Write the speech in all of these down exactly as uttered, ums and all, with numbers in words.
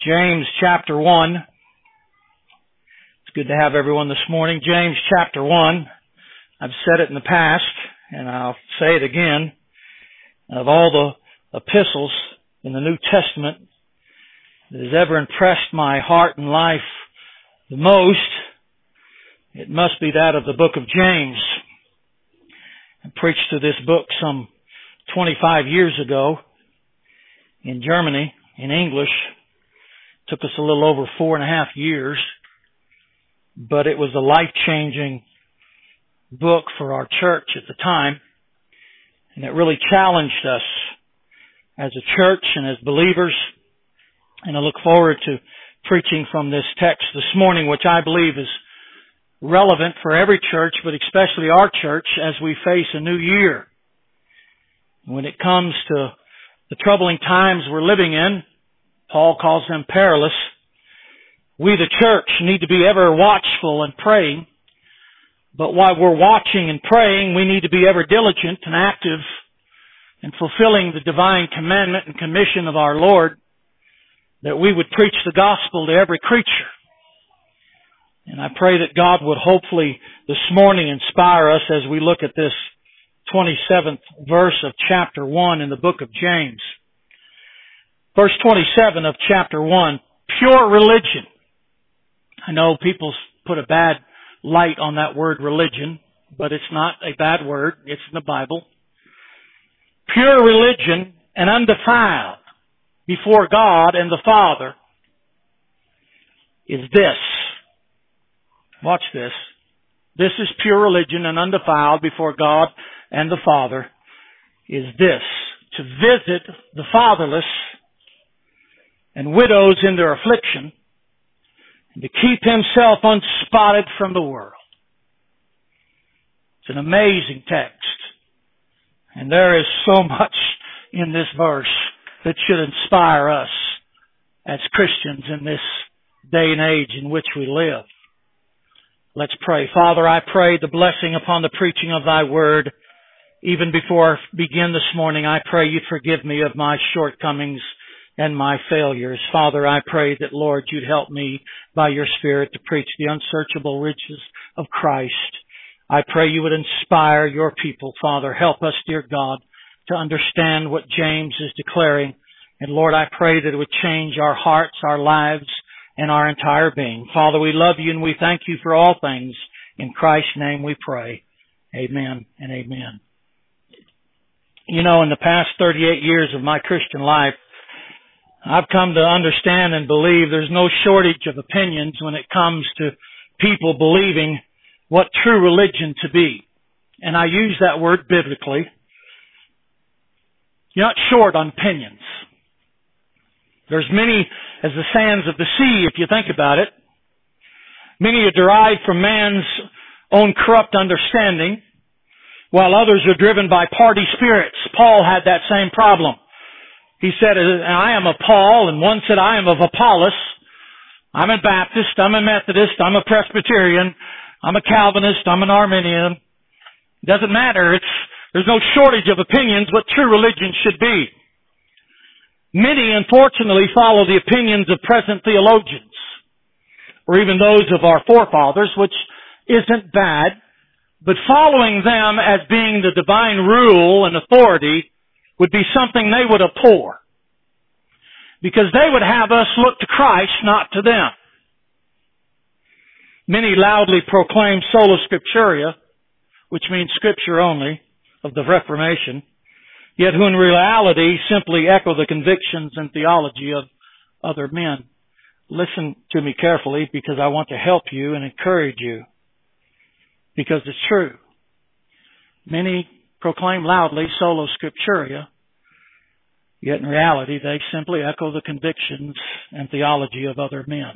James chapter one. It's good to have everyone this morning. James chapter one. I've said it in the past, and I'll say it again. Of all the epistles in the New Testament that has ever impressed my heart and life the most, it must be that of the book of James. I preached through this book some twenty-five years ago in Germany, in English. It took us a little over four and a half years, but it was a life-changing book for our church at the time, and it really challenged us as a church and as believers. And I look forward to preaching from this text this morning, which I believe is relevant for every church, but especially our church as we face a new year. When it comes to the troubling times we're living in, Paul calls them perilous. We, the church, need to be ever watchful and praying. But while we're watching and praying, we need to be ever diligent and active in fulfilling the divine commandment and commission of our Lord, that we would preach the gospel to every creature. And I pray that God would hopefully this morning inspire us as we look at this twenty-seventh verse of chapter one in the book of James. Verse twenty-seven of chapter one, pure religion. I know people put a bad light on that word religion, but it's not a bad word. It's in the Bible. Pure religion and undefiled before God and the Father is this. Watch this. This is pure religion and undefiled before God and the Father is this: to visit the fatherless and widows in their affliction, and to keep himself unspotted from the world. It's an amazing text. And there is so much in this verse that should inspire us as Christians in this day and age in which we live. Let's pray. Father, I pray the blessing upon the preaching of thy word. Even before I begin this morning, I pray you forgive me of my shortcomings and my failures. Father, I pray that, Lord, you'd help me by your Spirit to preach the unsearchable riches of Christ. I pray you would inspire your people, Father. Help us, dear God, to understand what James is declaring. And Lord, I pray that it would change our hearts, our lives, and our entire being. Father, we love you and we thank you for all things. In Christ's name we pray. Amen and amen. You know, in the past thirty-eight years of my Christian life, I've come to understand and believe there's no shortage of opinions when it comes to people believing what true religion to be. And I use that word biblically. You're not short on opinions. There's many as the sands of the sea, if you think about it. Many are derived from man's own corrupt understanding, while others are driven by party spirits. Paul had that same problem. He said, I am of Paul, and one said, I am of Apollos. I'm a Baptist, I'm a Methodist, I'm a Presbyterian, I'm a Calvinist, I'm an Arminian. It doesn't matter. It's, there's no shortage of opinions what true religion should be. Many, unfortunately, follow the opinions of present theologians, or even those of our forefathers, which isn't bad, but following them as being the divine rule and authority would be something they would abhor, because they would have us look to Christ, not to them. Many loudly proclaim sola scriptura, which means scripture only, of the Reformation, yet who in reality simply echo the convictions and theology of other men. Listen to me carefully, because I want to help you and encourage you, because it's true. Many proclaim loudly sola scriptura, yet in reality they simply echo the convictions and theology of other men.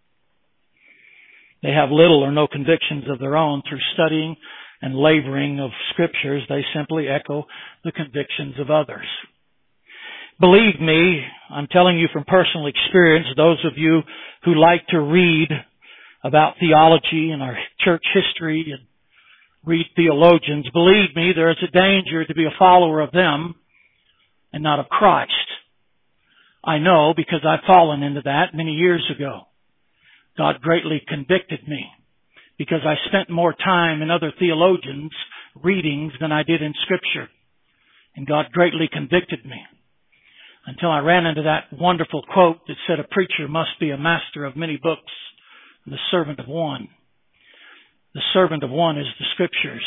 They have little or no convictions of their own. Through studying and laboring of scriptures, they simply echo the convictions of others. Believe me, I'm telling you from personal experience, those of you who like to read about theology and our church history and read theologians, believe me, there is a danger to be a follower of them and not of Christ. I know because I've fallen into that many years ago. God greatly convicted me because I spent more time in other theologians' readings than I did in Scripture. And God greatly convicted me until I ran into that wonderful quote that said, a preacher must be a master of many books, and the servant of one. The servant of one is the Scriptures.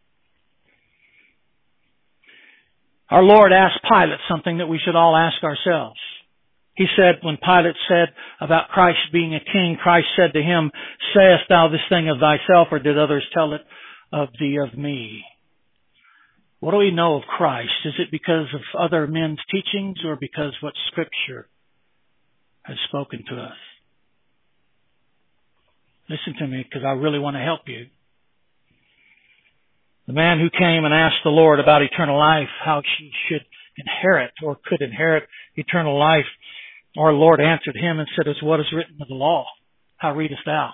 Our Lord asked Pilate something that we should all ask ourselves. He said, when Pilate said about Christ being a king, Christ said to him, sayest thou this thing of thyself, or did others tell it of thee of me? What do we know of Christ? Is it because of other men's teachings or because what Scripture has spoken to us? Listen to me, because I really want to help you. The man who came and asked the Lord about eternal life, how she should inherit or could inherit eternal life, our Lord answered him and said, as what is written in the law? How readest thou?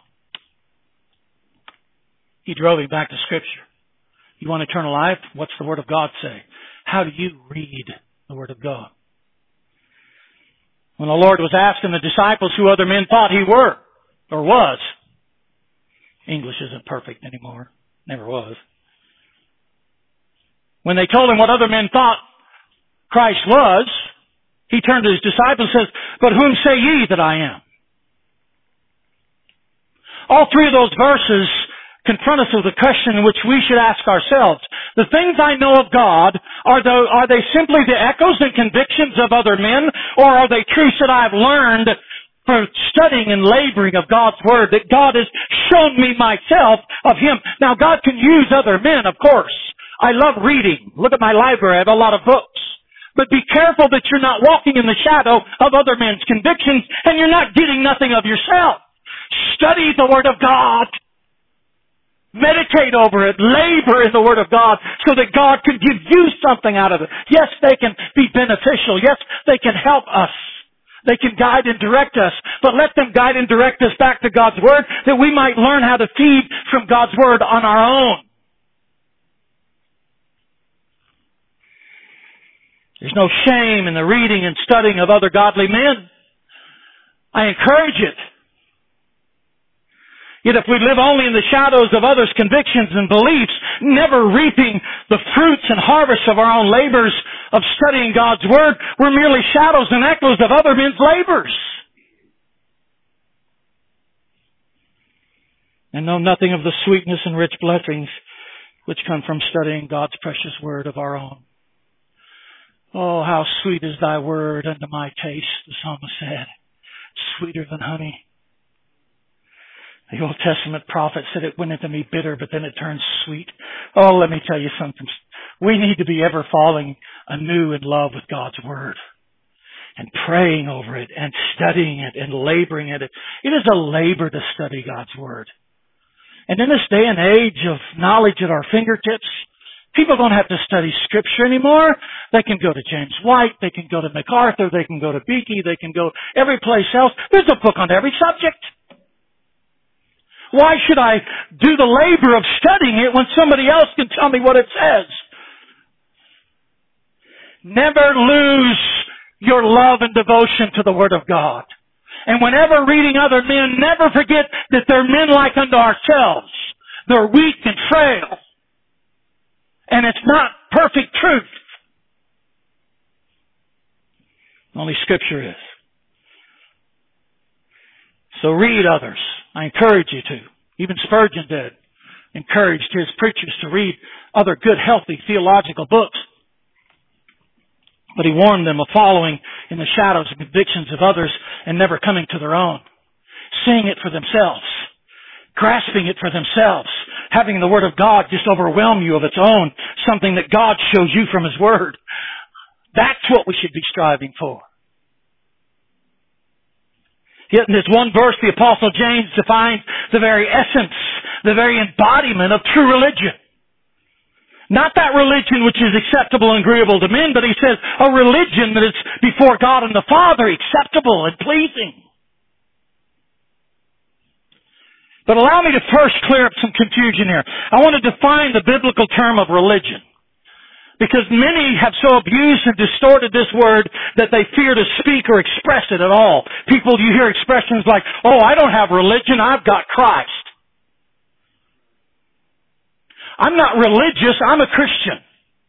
He drove him back to Scripture. You want eternal life? What's the Word of God say? How do you read the Word of God? When the Lord was asking the disciples who other men thought he were or was, English isn't perfect anymore. Never was. When they told him what other men thought Christ was, he turned to his disciples and says, but whom say ye that I am? All three of those verses confront us with a question in which we should ask ourselves. The things I know of God, are they, are they simply the echoes and convictions of other men, or are they truths that I've learned for studying and laboring of God's Word, that God has shown me myself of Him? Now, God can use other men, of course. I love reading. Look at my library. I have a lot of books. But be careful that you're not walking in the shadow of other men's convictions and you're not getting nothing of yourself. Study the Word of God. Meditate over it. Labor in the Word of God so that God can give you something out of it. Yes, they can be beneficial. Yes, they can help us. They can guide and direct us. But let them guide and direct us back to God's Word that we might learn how to feed from God's Word on our own. There's no shame in the reading and studying of other godly men. I encourage it. Yet if we live only in the shadows of others' convictions and beliefs, never reaping the fruits and harvests of our own labors of studying God's Word, we're merely shadows and echoes of other men's labors. And know nothing of the sweetness and rich blessings which come from studying God's precious Word of our own. Oh, how sweet is thy word unto my taste, the psalmist said. Sweeter than honey. The Old Testament prophet said it went into me bitter, but then it turns sweet. Oh, let me tell you something. We need to be ever falling anew in love with God's Word and praying over it and studying it and laboring at it. It is a labor to study God's Word. And in this day and age of knowledge at our fingertips, people don't have to study Scripture anymore. They can go to James White. They can go to MacArthur. They can go to Beakey. They can go every place else. There's a book on every subject. Why should I do the labor of studying it when somebody else can tell me what it says? Never lose your love and devotion to the Word of God. And whenever reading other men, never forget that they're men like unto ourselves. They're weak and frail. And it's not perfect truth. Only Scripture is. So read others. I encourage you to. Even Spurgeon did. Encouraged his preachers to read other good, healthy theological books. But he warned them of following in the shadows and convictions of others and never coming to their own. Seeing it for themselves. Grasping it for themselves. Having the Word of God just overwhelm you of its own. Something that God shows you from His Word. That's what we should be striving for. Yet in this one verse, the Apostle James defines the very essence, the very embodiment of true religion. Not that religion which is acceptable and agreeable to men, but he says a religion that is before God and the Father acceptable and pleasing. But allow me to first clear up some confusion here. I want to define the biblical term of religion. Because many have so abused and distorted this word that they fear to speak or express it at all. People, you hear expressions like, oh, I don't have religion, I've got Christ. I'm not religious, I'm a Christian.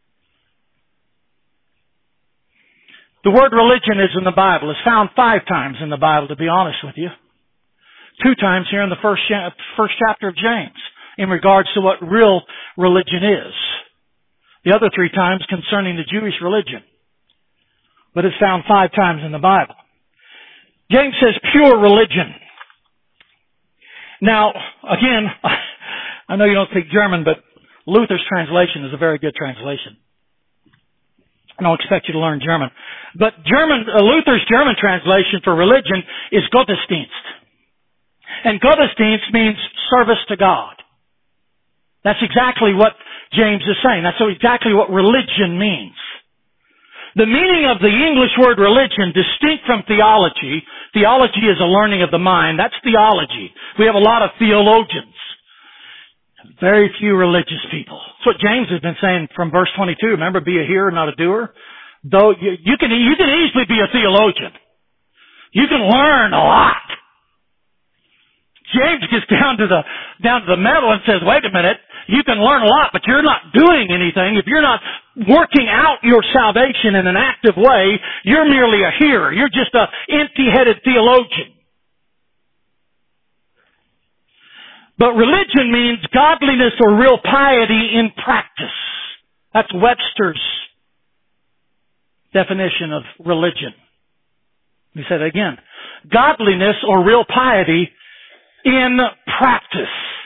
The word religion is in the Bible. It's found five times in the Bible, to be honest with you. Two times here in the first, first chapter of James in regards to what real religion is. The other three times concerning the Jewish religion. But it's found five times in the Bible. James says pure religion. Now, again, I know you don't speak German, but Luther's translation is a very good translation. I don't expect you to learn German. But German, uh, Luther's German translation for religion is Gottesdienst. And Gottesdienst means service to God. That's exactly what James is saying. That's exactly what religion means. The meaning of the English word religion, distinct from theology, theology is a learning of the mind. That's theology. We have a lot of theologians. Very few religious people. That's what James has been saying from verse twenty-two. Remember, be a hearer, not a doer. Though you, you can, you can easily be a theologian. You can learn a lot. James gets down to the, down to the metal and says, wait a minute, you can learn a lot, but you're not doing anything. If you're not working out your salvation in an active way, you're merely a hearer. You're just an empty-headed theologian. But religion means godliness or real piety in practice. That's Webster's definition of religion. Let me say that again. Godliness or real piety in practice.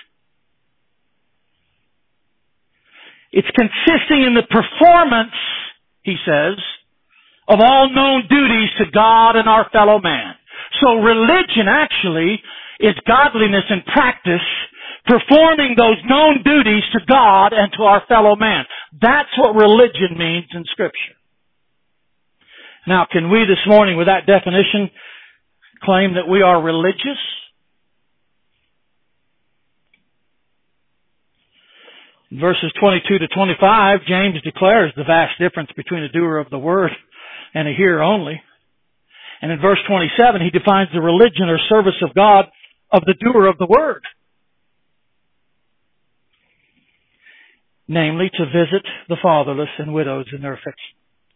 It's consisting in the performance, he says, of all known duties to God and our fellow man. So religion actually is godliness in practice, performing those known duties to God and to our fellow man. That's what religion means in Scripture. Now, can we this morning, with that definition, claim that we are religious? In verses twenty-two to twenty-five, James declares the vast difference between a doer of the word and a hearer only. And in verse twenty-seven, he defines the religion or service of God of the doer of the word. Namely, to visit the fatherless and widows in their affliction.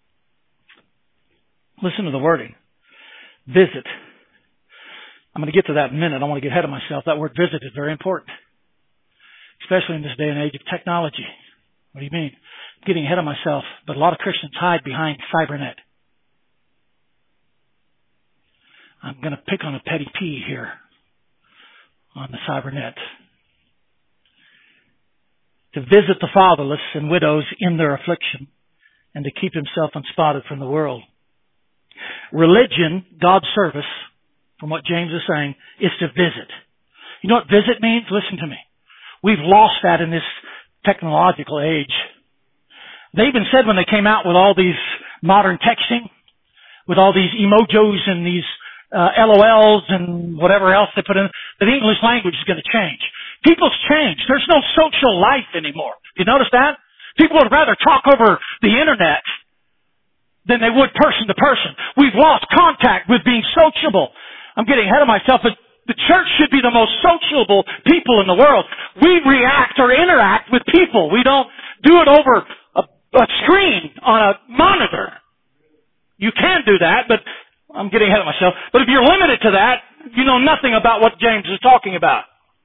Listen to the wording. Visit. I'm going to get to that in a minute. I want to get ahead of myself. That word visit is very important. Especially in this day and age of technology. What do you mean? I'm getting ahead of myself. But a lot of Christians hide behind CyberNet. I'm going to pick on a petty P here on the CyberNet. To visit the fatherless and widows in their affliction and to keep himself unspotted from the world. Religion, God's service, from what James is saying, is to visit. You know what visit means? Listen to me. We've lost that in this technological age. They even said when they came out with all these modern texting, with all these emojis and these uh, L O Ls and whatever else they put in, that the English language is going to change. People's changed. There's no social life anymore. You notice that? People would rather talk over the internet than they would person to person. We've lost contact with being sociable. I'm getting ahead of myself, but the church should be the most sociable people in the world. We react or interact with people. We don't do it over a, a screen on a monitor. You can do that, but I'm getting ahead of myself. But if you're limited to that, you know nothing about what James is talking about.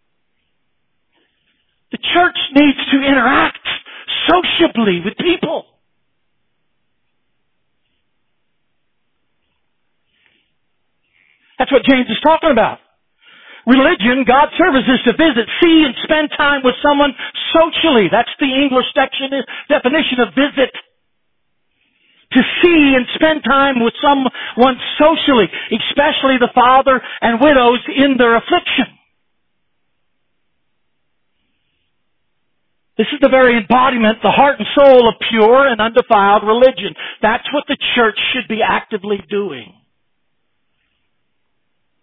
The church needs to interact sociably with people. That's what James is talking about. Religion, God's service, is to visit, see, and spend time with someone socially. That's the English definition of visit. To see and spend time with someone socially, especially the father and widows in their affliction. This is the very embodiment, the heart and soul of pure and undefiled religion. That's what the church should be actively doing.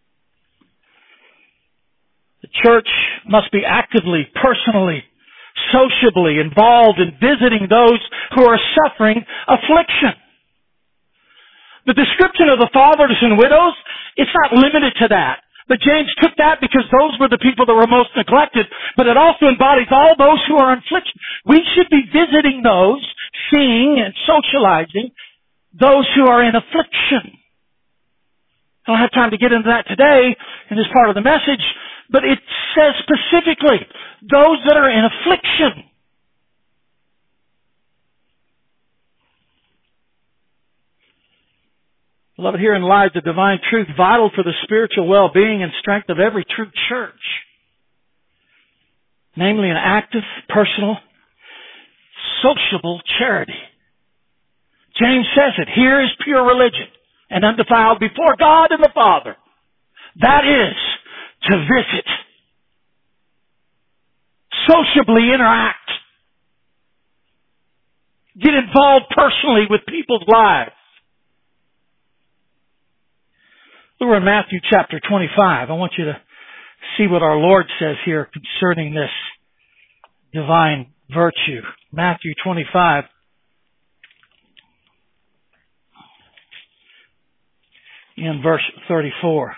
The church must be actively, personally sociably involved in visiting those who are suffering affliction. The description of the fatherless and widows, it's not limited to that. But James took that because those were the people that were most neglected, but it also embodies all those who are in affliction. We should be visiting those, seeing and socializing those who are in affliction. I don't have time to get into that today in this part of the message, but it says specifically, those that are in affliction. Beloved, herein lies the divine truth vital for the spiritual well-being and strength of every true church. Namely, an active, personal, sociable charity. James says it. Here is pure religion and undefiled before God and the Father. That is to visit, sociably interact, get involved personally with people's lives. We're in Matthew chapter twenty-five. I want you to see what our Lord says here concerning this divine virtue. Matthew twenty-five. In verse thirty-four.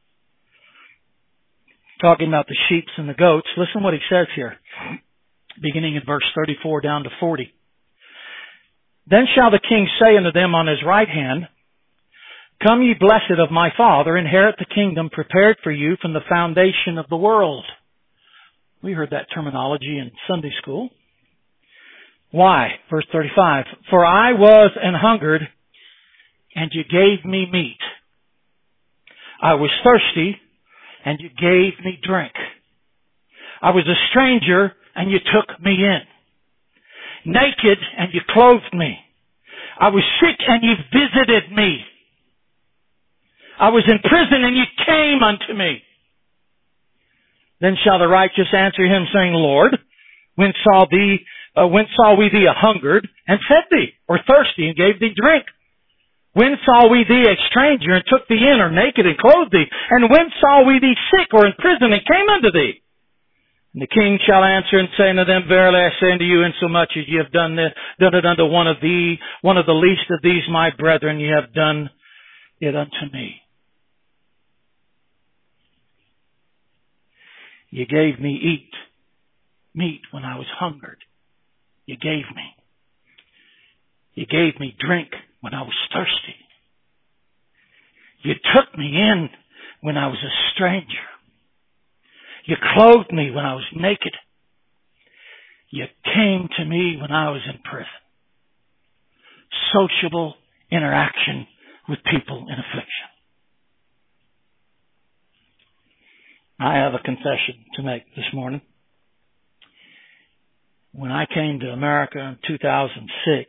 Talking about the sheep and the goats. Listen what he says here. Beginning in verse thirty-four down to forty. Then shall the king say unto them on his right hand, Come ye blessed of my Father, inherit the kingdom prepared for you from the foundation of the world. We heard that terminology in Sunday school. Why? Verse thirty-five. For I was an hungered, and you gave me meat. I was thirsty, and you gave me drink. I was a stranger, and you took me in. Naked, and you clothed me. I was sick, and you visited me. I was in prison, and you came unto me. Then shall the righteous answer him, saying, Lord, when saw thee, uh, when saw we thee a hungered, and fed thee, or thirsty, and gave thee drink? When saw we thee a stranger, and took thee in, or naked, and clothed thee? And when saw we thee sick, or in prison, and came unto thee? And the king shall answer and say unto them, Verily I say unto you, insomuch as ye have done this, done it unto one of thee, one of the least of these my brethren, ye have done it unto me. You gave me eat, meat when I was hungered. You gave me. You gave me drink when I was thirsty. You took me in when I was a stranger. You clothed me when I was naked. You came to me when I was in prison. Sociable interaction with people in affliction. I have a confession to make this morning. When I came to America in two thousand six,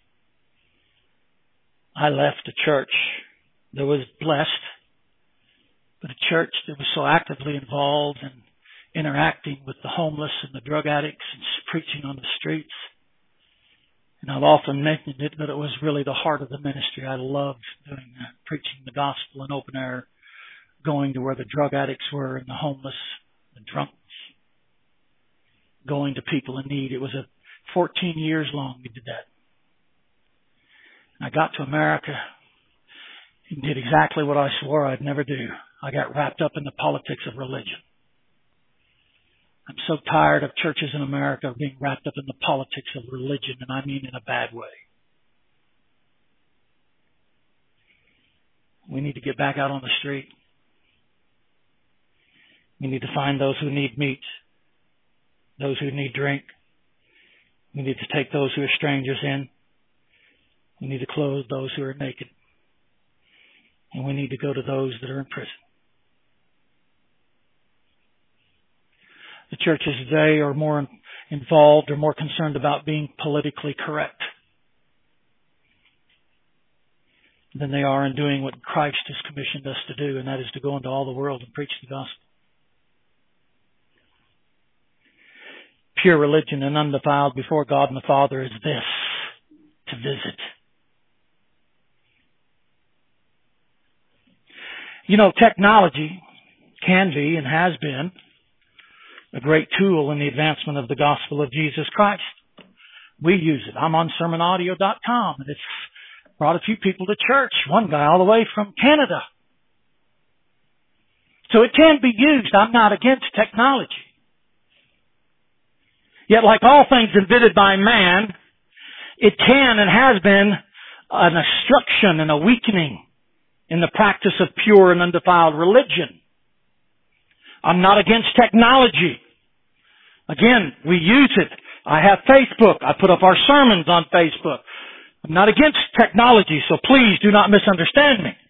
I left a church that was blessed, but a church that was so actively involved in interacting with the homeless and the drug addicts and preaching on the streets. And I've often mentioned it, but it was really the heart of the ministry. I loved doing that, preaching the gospel in open air, going to where the drug addicts were and the homeless, the drunks, going to people in need. It was a fourteen years long we did that. I got to America and did exactly what I swore I'd never do. I got wrapped up in the politics of religion. I'm so tired of churches in America being wrapped up in the politics of religion, and I mean in a bad way. We need to get back out on the street. We need to find those who need meat, those who need drink. We need to take those who are strangers in. We need to clothe those who are naked. And we need to go to those that are in prison. The churches today are more involved or more concerned about being politically correct than they are in doing what Christ has commissioned us to do, and that is to go into all the world and preach the gospel. Pure religion and undefiled before God and the Father is this, to visit. You know, technology can be and has been a great tool in the advancement of the gospel of Jesus Christ. We use it. I'm on sermon audio dot com, and it's brought a few people to church. One guy all the way from Canada. So it can be used. I'm not against technology. Yet like all things invented by man, it can and has been an obstruction and a weakening in the practice of pure and undefiled religion. I'm not against technology. Again, we use it. I have Facebook. I put up our sermons on Facebook. I'm not against technology, so please do not misunderstand me.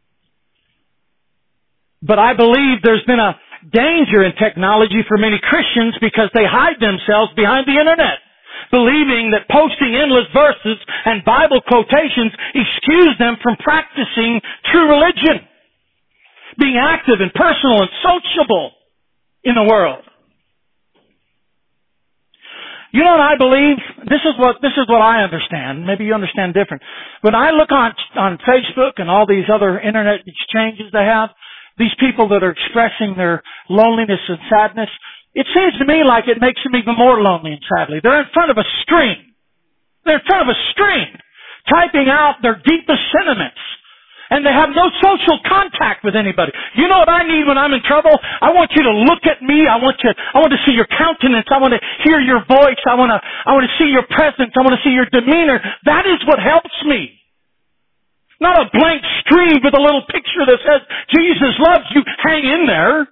But I believe there's been a danger in technology for many Christians because they hide themselves behind the internet, believing that posting endless verses and Bible quotations excuse them from practicing true religion, being active and personal and sociable in the world. You know what I believe? This is what this is what I understand. Maybe you understand different. When I look on on Facebook and all these other internet exchanges they have, these people that are expressing their loneliness and sadness, it seems to me like it makes them even more lonely and sadly. They're in front of a screen. They're in front of a screen, typing out their deepest sentiments. And they have no social contact with anybody. You know what I need when I'm in trouble? I want you to look at me. I want you, I want to see your countenance. I want to hear your voice. I want to, I want to see your presence. I want to see your demeanor. That is what helps me. Not a blank screen with a little picture that says, Jesus loves you. Hang in there.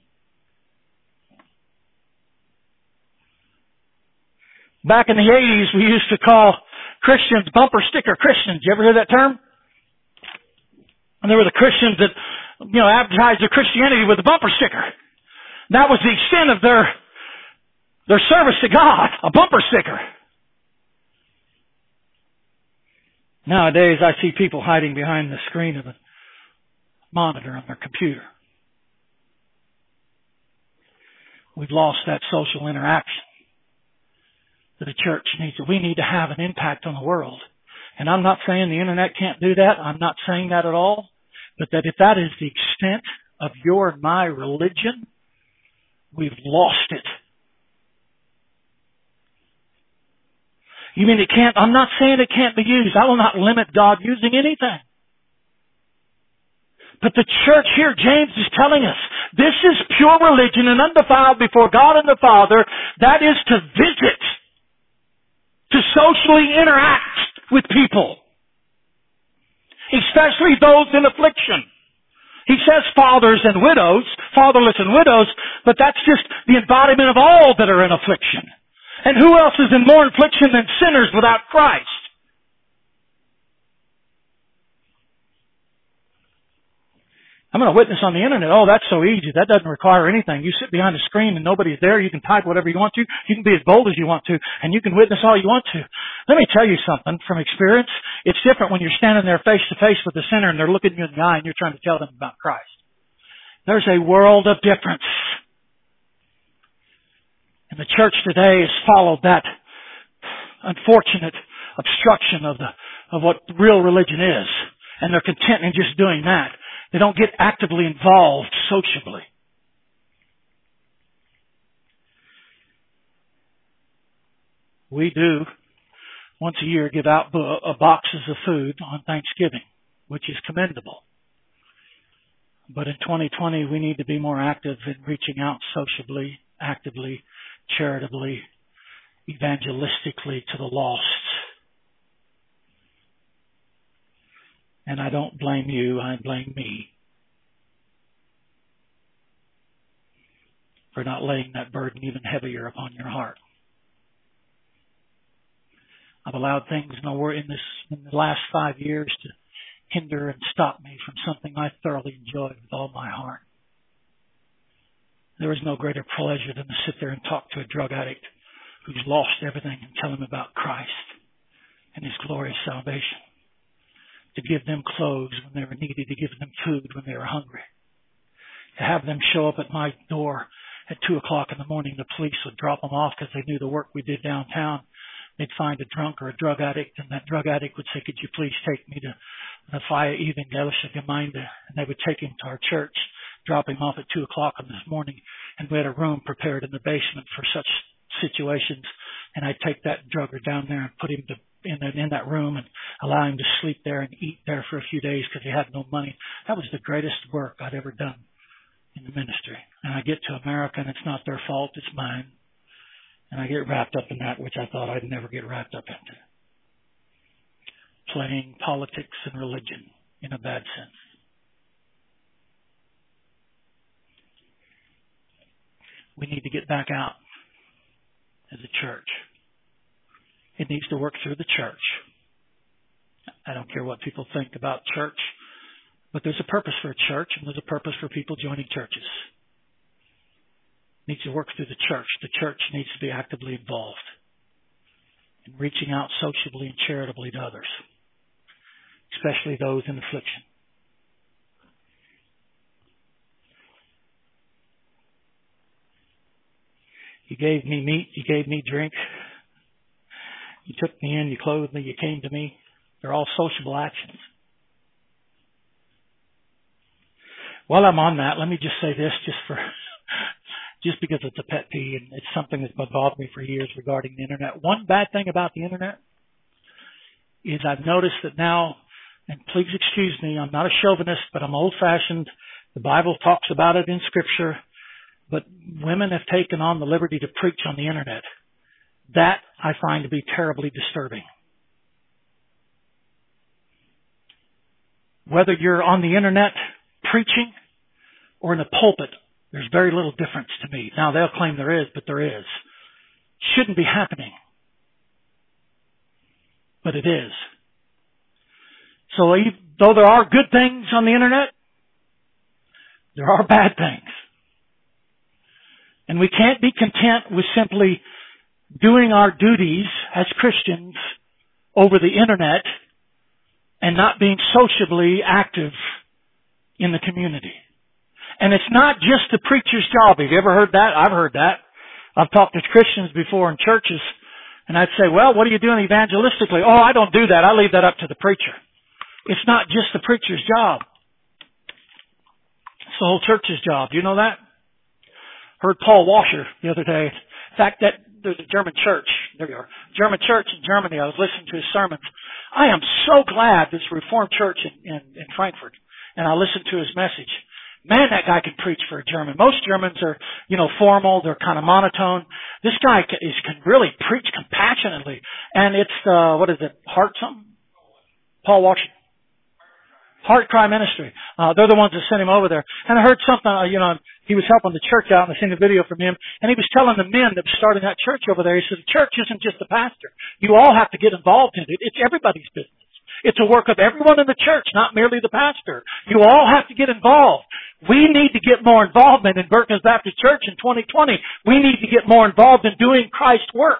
Back in the eighties, we used to call Christians bumper sticker Christians. You ever hear that term? And there were the Christians that, you know, advertised their Christianity with a bumper sticker. That was the extent of their, their service to God, a bumper sticker. Nowadays, I see people hiding behind the screen of a monitor on their computer. We've lost that social interaction that the church needs. We need to have an impact on the world. And I'm not saying the internet can't do that. I'm not saying that at all. But that if that is the extent of your and my religion, we've lost it. You mean it can't? I'm not saying it can't be used. I will not limit God using anything. But the church here, James is telling us, this is pure religion and undefiled before God and the Father. That is to visit, to socially interact with people, especially those in affliction. He says fathers and widows, fatherless and widows, but that's just the embodiment of all that are in affliction. And who else is in more affliction than sinners without Christ? I'm going to witness on the internet. Oh, that's so easy. That doesn't require anything. You sit behind a screen and nobody's there. You can type whatever you want to. You can be as bold as you want to. And you can witness all you want to. Let me tell you something from experience. It's different when you're standing there face to face with the sinner and they're looking you in the eye and you're trying to tell them about Christ. There's a world of difference. And the church today has followed that unfortunate obstruction of the of what real religion is. And they're content in just doing that. They don't get actively involved sociably. We do, once a year, give out boxes of food on Thanksgiving, which is commendable. But in twenty twenty, we need to be more active in reaching out sociably, actively, charitably, evangelistically to the lost. And I don't blame you, I blame me for not laying that burden even heavier upon your heart. I've allowed things in the, in this, in the last five years to hinder and stop me from something I thoroughly enjoyed with all my heart. There is no greater pleasure than to sit there and talk to a drug addict who's lost everything and tell him about Christ and His glorious salvation. To give them clothes when they were needy, to give them food when they were hungry. To have them show up at my door at two o'clock in the morning, the police would drop them off because they knew the work we did downtown. They'd find a drunk or a drug addict, and that drug addict would say, could you please take me to the Fire Evangelisch Gemeinde? And they would take him to our church drop him off at two o'clock in this morning, and we had a room prepared in the basement for such situations. And I'd take that drugger down there and put him to, in, the, in that room and allow him to sleep there and eat there for a few days because he had no money. That was the greatest work I'd ever done in the ministry. And I get to America, and it's not their fault, it's mine. And I get wrapped up in that, which I thought I'd never get wrapped up into. Playing politics and religion in a bad sense. We need to get back out as a church. It needs to work through the church. I don't care what people think about church, but there's a purpose for a church, and there's a purpose for people joining churches. It needs to work through the church. The church needs to be actively involved in reaching out sociably and charitably to others, especially those in affliction. You gave me meat, you gave me drink, you took me in, you clothed me, you came to me. They're all sociable actions. While I'm on that, let me just say this, just for, just because it's a pet peeve and it's something that's bothered me for years regarding the internet. One bad thing about the internet is I've noticed that now, and please excuse me, I'm not a chauvinist, but I'm old-fashioned. The Bible talks about it in Scripture. But women have taken on the liberty to preach on the internet. That I find to be terribly disturbing. Whether you're on the internet preaching or in the pulpit, there's very little difference to me. Now, they'll claim there is, but there is. Shouldn't be happening. But it is. So though there are good things on the internet, there are bad things. And we can't be content with simply doing our duties as Christians over the internet and not being sociably active in the community. And it's not just the preacher's job. Have you ever heard that? I've heard that. I've talked to Christians before in churches, and I'd say, well, what are you doing evangelistically? Oh, I don't do that. I leave that up to the preacher. It's not just the preacher's job. It's the whole church's job. Do you know that? Heard Paul Washer the other day. In fact, that there's a German church. There you are. German church in Germany. I was listening to his sermons. I am so glad this Reformed church in, in, in Frankfurt. And I listened to his message. Man, that guy can preach for a German. Most Germans are, you know, formal. They're kind of monotone. This guy can, is, can really preach compassionately. And it's, uh, what is it? Heart something? Paul Washer. Heart Cry Ministry. Uh, they're the ones that sent him over there. And I heard something, uh, you know, he was helping the church out, and I seen a video from him, and he was telling the men that were starting that church over there, he said, the church isn't just the pastor. You all have to get involved in it. It's everybody's business. It's a work of everyone in the church, not merely the pastor. You all have to get involved. We need to get more involvement in Burton's Baptist Church in twenty twenty. We need to get more involved in doing Christ's work.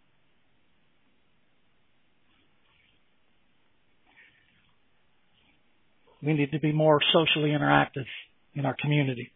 We need to be more socially interactive in our community.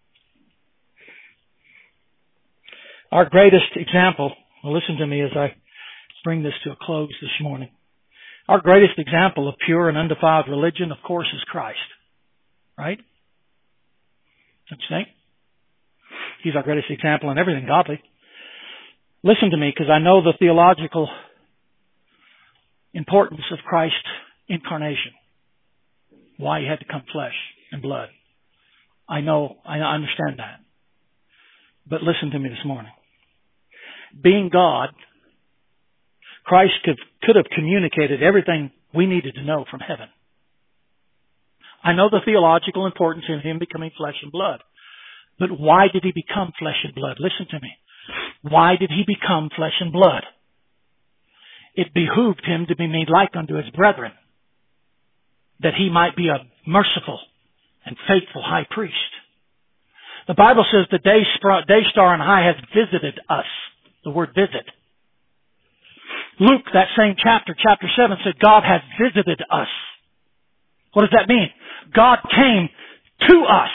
Our greatest example, well, listen to me as I bring this to a close this morning. Our greatest example of pure and undefiled religion, of course, is Christ. Right? Don't you think? He's our greatest example in everything godly. Listen to me, because I know the theological importance of Christ's incarnation. Why he had to come flesh and blood. I know, I understand that. But listen to me this morning. Being God, Christ could, could have communicated everything we needed to know from heaven. I know the theological importance in him becoming flesh and blood. But why did he become flesh and blood? Listen to me. Why did he become flesh and blood? It behooved him to be made like unto his brethren, that he might be a merciful and faithful high priest. The Bible says the day, day star on high has visited us. The word visit. Luke, that same chapter, chapter seven, said God has visited us. What does that mean? God came to us.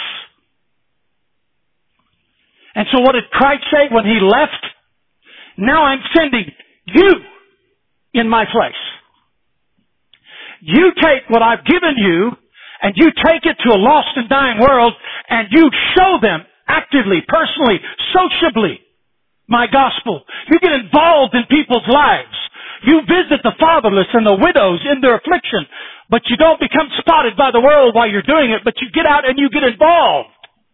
And so what did Christ say when he left? Now I'm sending you in my place. You take what I've given you and you take it to a lost and dying world and you show them actively, personally, sociably my gospel. You get involved in people's lives. You visit the fatherless and the widows in their affliction, but you don't become spotted by the world while you're doing it, but you get out and you get involved.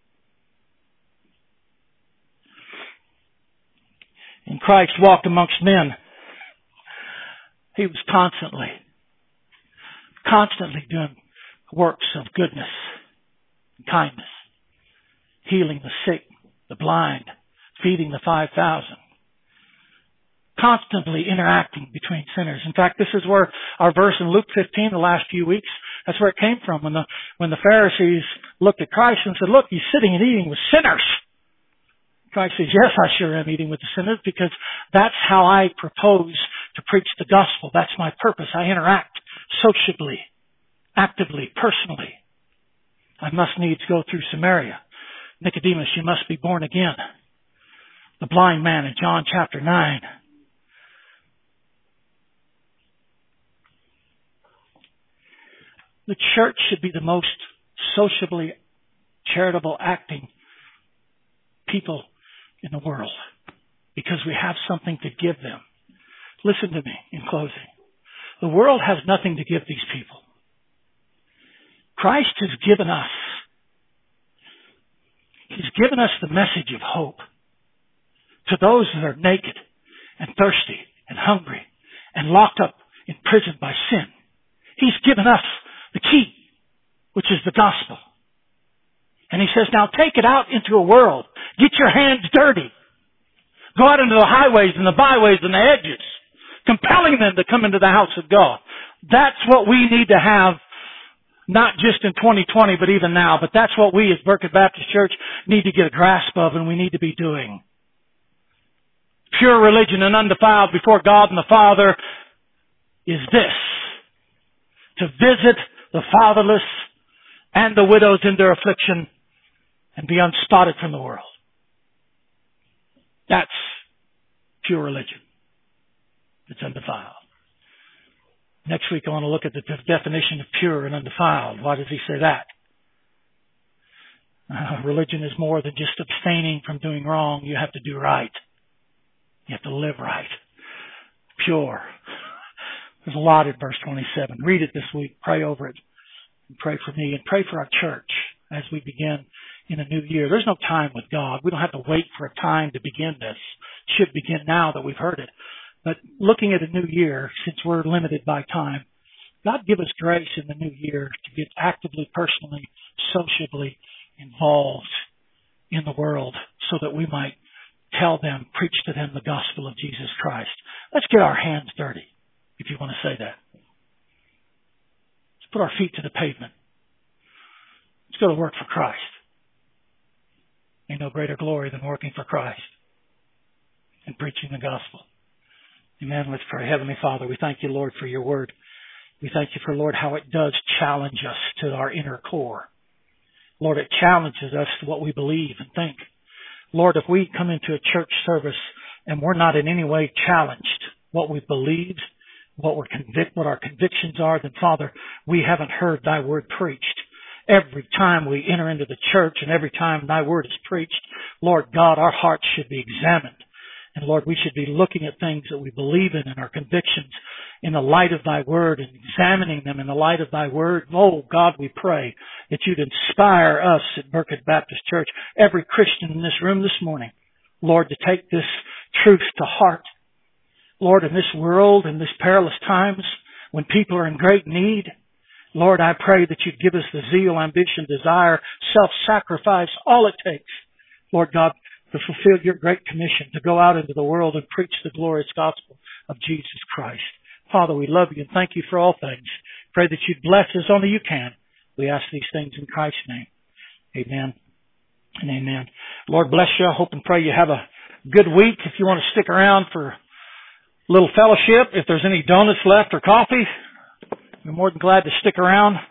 And Christ walked amongst men. He was constantly, constantly doing works of goodness and kindness, healing the sick, the blind, feeding the five thousand, constantly interacting between sinners. In fact, this is where our verse in Luke fifteen, the last few weeks, that's where it came from. When the, when the Pharisees looked at Christ and said, look, he's sitting and eating with sinners. Christ says, yes, I sure am eating with the sinners, because that's how I propose to preach the gospel. That's my purpose. I interact sociably, actively, personally. I must needs go through Samaria. Nicodemus, you must be born again. The blind man in John chapter nine. The church should be the most sociably charitable acting people in the world, because we have something to give them. Listen to me in closing. The world has nothing to give these people. Christ has given us. He's given us the message of hope to those that are naked and thirsty and hungry and locked up in prison by sin. He's given us the key, which is the gospel. And he says, now take it out into a world. Get your hands dirty. Go out into the highways and the byways and the edges, compelling them to come into the house of God. That's what we need to have, not just in twenty twenty, but even now. But that's what we as Burkett Baptist Church need to get a grasp of, and we need to be doing. Pure religion and undefiled before God and the Father is this: to visit the fatherless and the widows in their affliction and be unspotted from the world. That's pure religion. It's undefiled. Next week I want to look at the definition of pure and undefiled. Why does he say that? Uh, religion is more than just abstaining from doing wrong. You have to do right. You have to live right. Pure. There's a lot in verse twenty-seven. Read it this week. Pray over it. And pray for me and pray for our church as we begin in a new year. There's no time with God. We don't have to wait for a time to begin this. It should begin now that we've heard it. But looking at a new year, since we're limited by time, God give us grace in the new year to get actively, personally, sociably involved in the world so that we might tell them, preach to them the gospel of Jesus Christ. Let's get our hands dirty, if you want to say that. Let's put our feet to the pavement. Let's go to work for Christ. Ain't no greater glory than working for Christ and preaching the gospel. Amen. Let's pray. Heavenly Father, we thank you, Lord, for your word. We thank you for, Lord, how it does challenge us to our inner core. Lord, it challenges us to what we believe and think. Lord, if we come into a church service and we're not in any way challenged what we believe, what we're convict, what our convictions are, then Father, we haven't heard thy word preached. Every time we enter into the church and every time thy word is preached, Lord God, our hearts should be examined. And Lord, we should be looking at things that we believe in and our convictions in the light of thy word and examining them in the light of thy word. Oh God, we pray that you'd inspire us at Burkett Baptist Church, every Christian in this room this morning, Lord, to take this truth to heart. Lord, in this world, in these perilous times, when people are in great need, Lord, I pray that you'd give us the zeal, ambition, desire, self-sacrifice, all it takes, Lord God, to fulfill your great commission, to go out into the world and preach the glorious gospel of Jesus Christ. Father, we love you and thank you for all things. Pray that you'd bless as only you can. We ask these things in Christ's name. Amen and amen. Lord bless you. I hope and pray you have a good week. If you want to stick around for a little fellowship, if there's any donuts left or coffee, you're more than glad to stick around.